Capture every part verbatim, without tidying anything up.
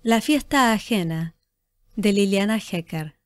La fiesta ajena, de Liliana Hecker.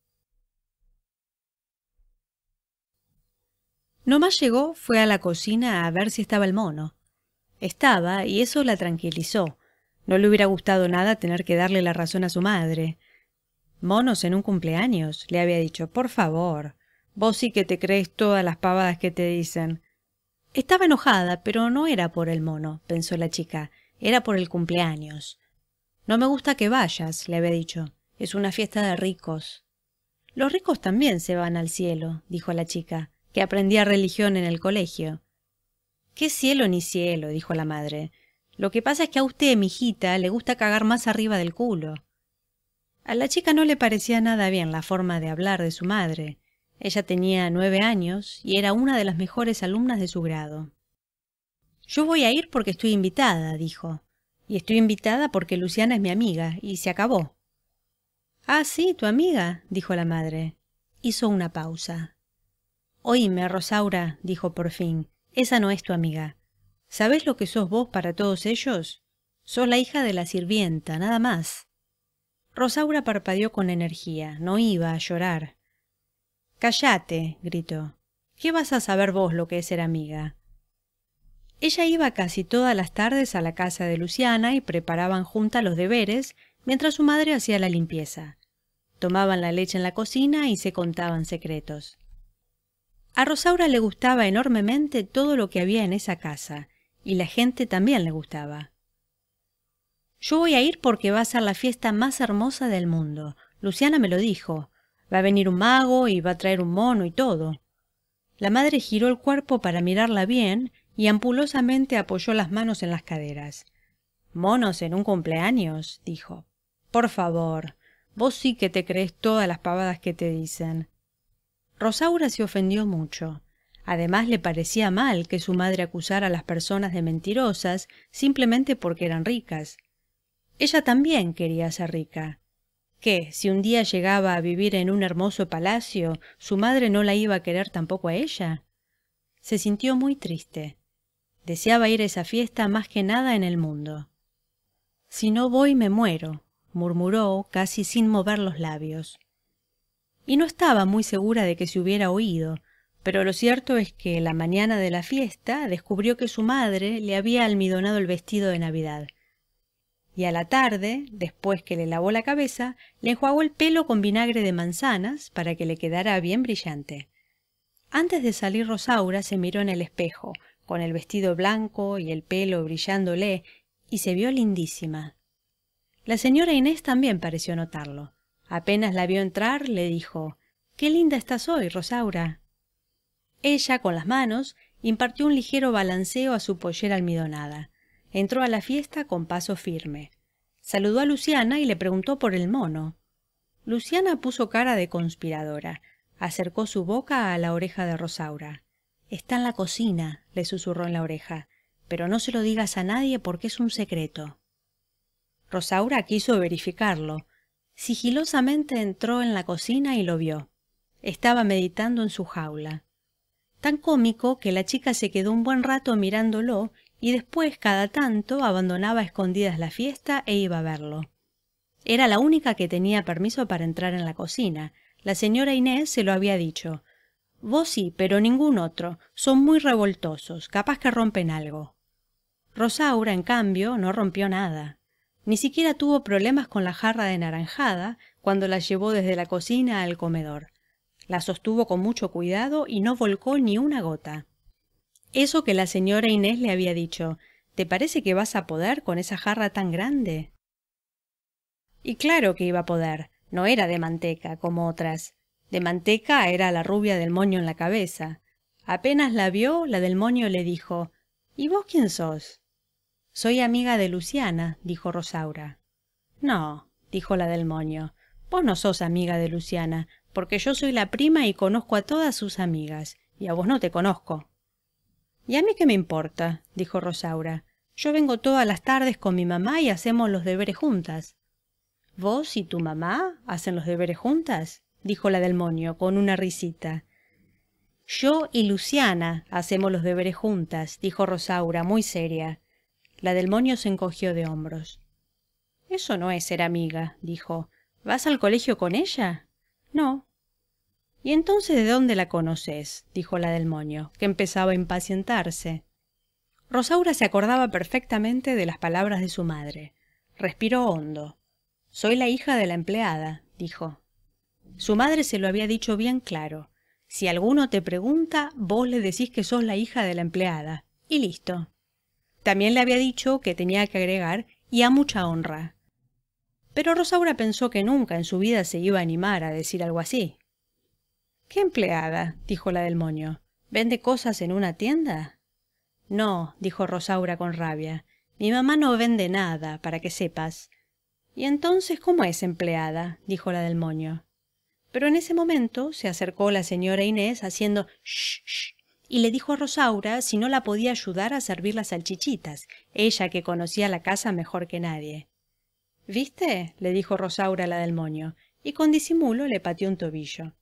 Nomás llegó, fue a la cocina a ver si estaba el mono. Estaba, y eso la tranquilizó. No le hubiera gustado nada tener que darle la razón a su madre. «Monos en un cumpleaños», le había dicho. «Por favor, vos sí que te crees todas las pavadas que te dicen». Estaba enojada, pero no era por el mono, pensó la chica. Era por el cumpleaños. «No me gusta que vayas», le había dicho. «Es una fiesta de ricos». «Los ricos también se van al cielo», dijo la chica, que aprendía religión en el colegio. «¿Qué cielo ni cielo?», dijo la madre. «Lo que pasa es que a usted, mijita, le gusta cagar más arriba del culo». A la chica no le parecía nada bien la forma de hablar de su madre. Ella tenía nueve años y era una de las mejores alumnas de su grado. «Yo voy a ir porque estoy invitada», dijo. «Y estoy invitada porque Luciana es mi amiga, y se acabó». «Ah, sí, tu amiga», dijo la madre. Hizo una pausa. «Oíme, Rosaura», dijo por fin, «esa no es tu amiga. ¿Sabés lo que sos vos para todos ellos? Sos la hija de la sirvienta, nada más». Rosaura parpadeó con energía, no iba a llorar. «Cállate», gritó. «¿Qué vas a saber vos lo que es ser amiga?» Ella iba casi todas las tardes a la casa de Luciana y preparaban juntas los deberes mientras su madre hacía la limpieza. Tomaban la leche en la cocina y se contaban secretos. A Rosaura le gustaba enormemente todo lo que había en esa casa, y la gente también le gustaba. «Yo voy a ir porque va a ser la fiesta más hermosa del mundo. Luciana me lo dijo. Va a venir un mago y va a traer un mono y todo». La madre giró el cuerpo para mirarla bien y ampulosamente apoyó las manos en las caderas. «¿Monos en un cumpleaños?», dijo. «Por favor, vos sí que te crees todas las pavadas que te dicen». Rosaura se ofendió mucho. Además le parecía mal que su madre acusara a las personas de mentirosas simplemente porque eran ricas. Ella también quería ser rica. ¿Qué, si un día llegaba a vivir en un hermoso palacio, su madre no la iba a querer tampoco a ella? Se sintió muy triste. Deseaba ir a esa fiesta más que nada en el mundo. «Si no voy me muero», murmuró casi sin mover los labios. Y no estaba muy segura de que se hubiera oído, pero lo cierto es que la mañana de la fiesta descubrió que su madre le había almidonado el vestido de Navidad. Y a la tarde, después que le lavó la cabeza, le enjuagó el pelo con vinagre de manzanas para que le quedara bien brillante. Antes de salir Rosaura se miró en el espejo, con el vestido blanco y el pelo brillándole, y se vio lindísima. La señora Inés también pareció notarlo. Apenas la vio entrar, le dijo: «¡Qué linda estás hoy, Rosaura!». Ella, con las manos, impartió un ligero balanceo a su pollera almidonada. Entró a la fiesta con paso firme. Saludó a Luciana y le preguntó por el mono. Luciana puso cara de conspiradora. Acercó su boca a la oreja de Rosaura. «Está en la cocina», le susurró en la oreja, «pero no se lo digas a nadie porque es un secreto». Rosaura quiso verificarlo. Sigilosamente entró en la cocina y lo vio. Estaba meditando en su jaula. Tan cómico que la chica se quedó un buen rato mirándolo y después cada tanto abandonaba a escondidas la fiesta e iba a verlo. Era la única que tenía permiso para entrar en la cocina. La señora Inés se lo había dicho. «Vos sí, pero ningún otro. Son muy revoltosos, capaz que rompen algo». Rosaura, en cambio, no rompió nada. Ni siquiera tuvo problemas con la jarra de naranjada cuando la llevó desde la cocina al comedor. La sostuvo con mucho cuidado y no volcó ni una gota. Eso que la señora Inés le había dicho: «¿Te parece que vas a poder con esa jarra tan grande?». Y claro que iba a poder. No era de manteca, como otras. De manteca era la rubia del moño en la cabeza. Apenas la vio, la del moño le dijo: «¿Y vos quién sos?». «Soy amiga de Luciana», dijo Rosaura. «No», dijo la del moño, «vos no sos amiga de Luciana, porque yo soy la prima y conozco a todas sus amigas, y a vos no te conozco». «¿Y a mí qué me importa?», dijo Rosaura. «Yo vengo todas las tardes con mi mamá y hacemos los deberes juntas». «¿Vos y tu mamá hacen los deberes juntas?», dijo la del moño con una risita. «Yo y Luciana hacemos los deberes juntas», dijo Rosaura muy seria. La del moño se encogió de hombros. Eso no es ser amiga, dijo. ¿Vas al colegio con ella? No. ¿Y entonces de dónde la conoces? Dijo la del moño, que empezaba a impacientarse. Rosaura se acordaba perfectamente de las palabras de su madre. Respiró hondo. Soy la hija de la empleada, dijo. Su madre se lo había dicho bien claro. Si alguno te pregunta, vos le decís que sos la hija de la empleada. Y listo. También le había dicho que tenía que agregar y a mucha honra. Pero Rosaura pensó que nunca en su vida se iba a animar a decir algo así. ¿Qué empleada? Dijo la del moño. ¿Vende cosas en una tienda? No, dijo Rosaura con rabia. Mi mamá no vende nada, para que sepas. ¿Y entonces cómo es empleada? Dijo la del moño. Pero en ese momento se acercó la señora Inés haciendo shh, shh, y le dijo a Rosaura si no la podía ayudar a servir las salchichitas, ella que conocía la casa mejor que nadie. ¿Viste? Le dijo Rosaura a la del moño, y con disimulo le pateó un tobillo.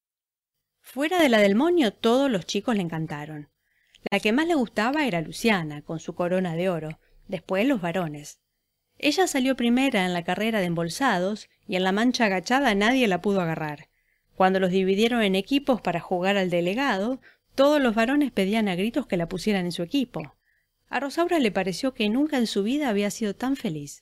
Fuera de la del moño todos los chicos le encantaron. La que más le gustaba era Luciana, con su corona de oro, después los varones. Ella salió primera en la carrera de embolsados y en la mancha agachada nadie la pudo agarrar. Cuando los dividieron en equipos para jugar al delegado, todos los varones pedían a gritos que la pusieran en su equipo. A Rosaura le pareció que nunca en su vida había sido tan feliz.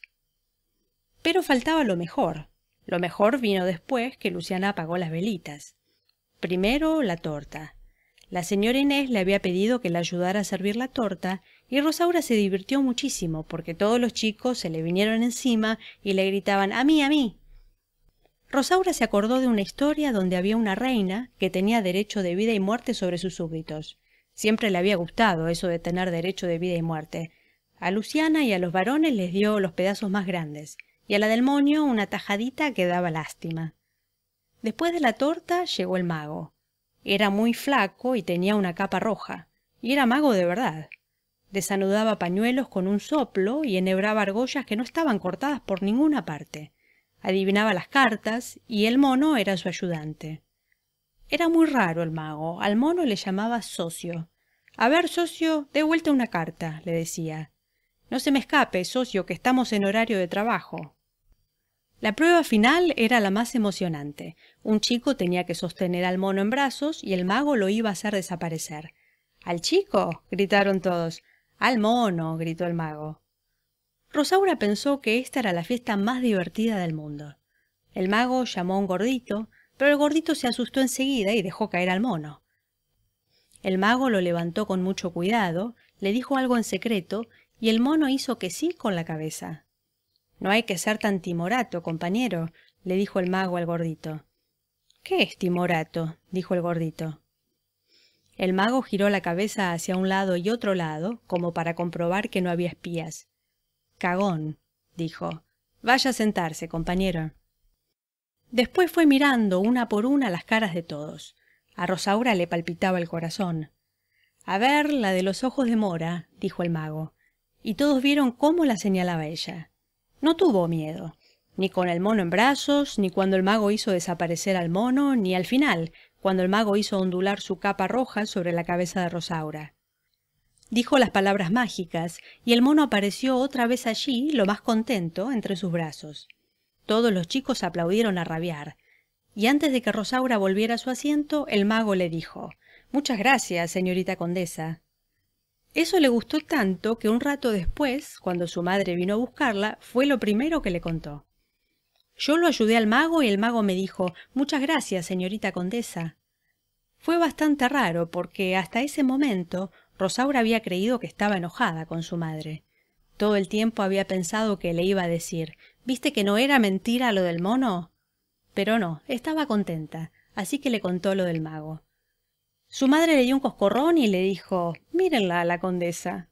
Pero faltaba lo mejor. Lo mejor vino después que Luciana apagó las velitas. Primero la torta. La señora Inés le había pedido que la ayudara a servir la torta y Rosaura se divirtió muchísimo porque todos los chicos se le vinieron encima y le gritaban «¡A mí, a mí!». Rosaura se acordó de una historia donde había una reina que tenía derecho de vida y muerte sobre sus súbditos. Siempre le había gustado eso de tener derecho de vida y muerte. A Luciana y a los varones les dio los pedazos más grandes y a la del moño una tajadita que daba lástima. Después de la torta llegó el mago. Era muy flaco y tenía una capa roja, y era mago de verdad. Desanudaba pañuelos con un soplo y enhebraba argollas que no estaban cortadas por ninguna parte. Adivinaba las cartas y el mono era su ayudante. Era muy raro el mago, al mono le llamaba socio. «A ver, socio, dé vuelta una carta», le decía. «No se me escape, socio, que estamos en horario de trabajo». La prueba final era la más emocionante. Un chico tenía que sostener al mono en brazos y el mago lo iba a hacer desaparecer. «¿Al chico?», gritaron todos. «Al mono», gritó el mago. Rosaura pensó que esta era la fiesta más divertida del mundo. El mago llamó a un gordito, pero el gordito se asustó enseguida y dejó caer al mono. El mago lo levantó con mucho cuidado, le dijo algo en secreto y el mono hizo que sí con la cabeza. «No hay que ser tan timorato, compañero», le dijo el mago al gordito. «¿Qué es timorato?», dijo el gordito. El mago giró la cabeza hacia un lado y otro lado, como para comprobar que no había espías. «Cagón», dijo. «Vaya a sentarse, compañero». Después fue mirando una por una las caras de todos. A Rosaura le palpitaba el corazón. «A ver, la de los ojos de mora», dijo el mago. Y todos vieron cómo la señalaba ella. No tuvo miedo, ni con el mono en brazos, ni cuando el mago hizo desaparecer al mono, ni al final, cuando el mago hizo ondular su capa roja sobre la cabeza de Rosaura. Dijo las palabras mágicas, y el mono apareció otra vez allí, lo más contento, entre sus brazos. Todos los chicos aplaudieron a rabiar, y antes de que Rosaura volviera a su asiento, el mago le dijo: «Muchas gracias, señorita condesa». Eso le gustó tanto que un rato después, cuando su madre vino a buscarla, fue lo primero que le contó. «Yo lo ayudé al mago y el mago me dijo: «Muchas gracias, señorita condesa». Fue bastante raro porque hasta ese momento Rosaura había creído que estaba enojada con su madre. Todo el tiempo había pensado que le iba a decir: «¿Viste que no era mentira lo del mono?». Pero no, estaba contenta, así que le contó lo del mago. Su madre le dio un coscorrón y le dijo: «Mírenla a la condesa».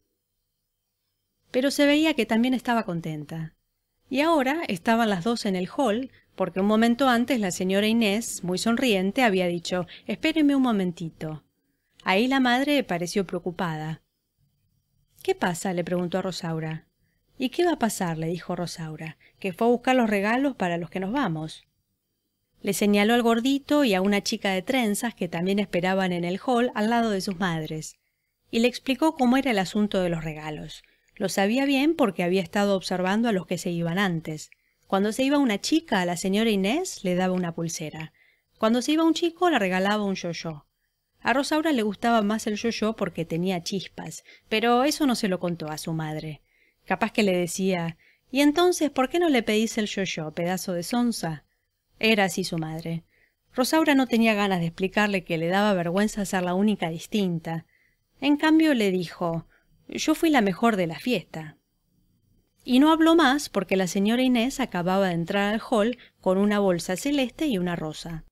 Pero se veía que también estaba contenta. Y ahora estaban las dos en el hall, porque un momento antes la señora Inés, muy sonriente, había dicho: «Espéreme un momentito». Ahí la madre pareció preocupada. «¿Qué pasa?», le preguntó a Rosaura. «¿Y qué va a pasar?», le dijo Rosaura, «que fue a buscar los regalos para los que nos vamos». Le señaló al gordito y a una chica de trenzas que también esperaban en el hall al lado de sus madres, y le explicó cómo era el asunto de los regalos. Lo sabía bien porque había estado observando a los que se iban antes. Cuando se iba una chica, a la señora Inés le daba una pulsera. Cuando se iba un chico, le regalaba un yo-yo. A Rosaura le gustaba más el yo-yo porque tenía chispas, pero eso no se lo contó a su madre. Capaz que le decía: «¿Y entonces por qué no le pedís el yo-yo, pedazo de sonsa?». Era así su madre. Rosaura no tenía ganas de explicarle que le daba vergüenza ser la única distinta. En cambio le dijo: «Yo fui la mejor de la fiesta». Y no habló más porque la señora Inés acababa de entrar al hall con una bolsa celeste y una rosa.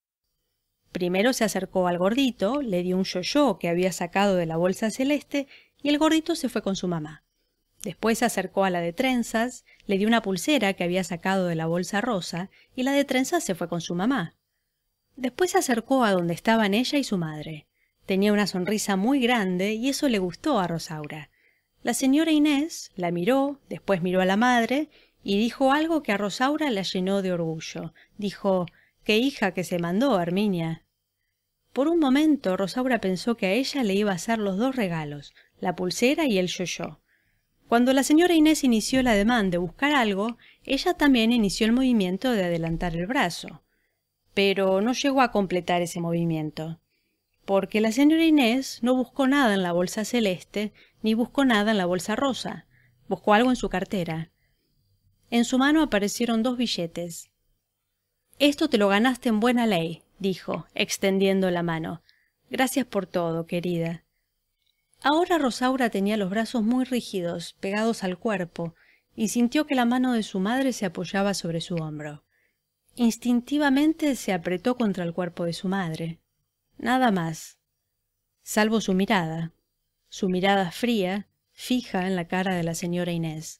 Primero se acercó al gordito, le dio un yo-yo que había sacado de la bolsa celeste y el gordito se fue con su mamá. Después se acercó a la de trenzas, le dio una pulsera que había sacado de la bolsa rosa y la de trenzas se fue con su mamá. Después se acercó a donde estaban ella y su madre. Tenía una sonrisa muy grande y eso le gustó a Rosaura. La señora Inés la miró, después miró a la madre y dijo algo que a Rosaura la llenó de orgullo. Dijo: «¡Qué hija que se mandó, Herminia!». Por un momento Rosaura pensó que a ella le iba a hacer los dos regalos, la pulsera y el yo-yo. Cuando la señora Inés inició el ademán de buscar algo, ella también inició el movimiento de adelantar el brazo. Pero no llegó a completar ese movimiento, porque la señora Inés no buscó nada en la bolsa celeste, ni buscó nada en la bolsa rosa. Buscó algo en su cartera. En su mano aparecieron dos billetes. «Esto te lo ganaste en buena ley», dijo, extendiendo la mano. «Gracias por todo, querida». Ahora Rosaura tenía los brazos muy rígidos, pegados al cuerpo, y sintió que la mano de su madre se apoyaba sobre su hombro. Instintivamente se apretó contra el cuerpo de su madre. Nada más, salvo su mirada, su mirada fría, fija en la cara de la señora Inés.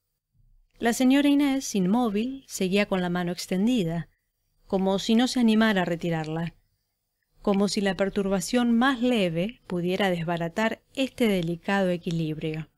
La señora Inés, inmóvil, seguía con la mano extendida, como si no se animara a retirarla, como si la perturbación más leve pudiera desbaratar este delicado equilibrio.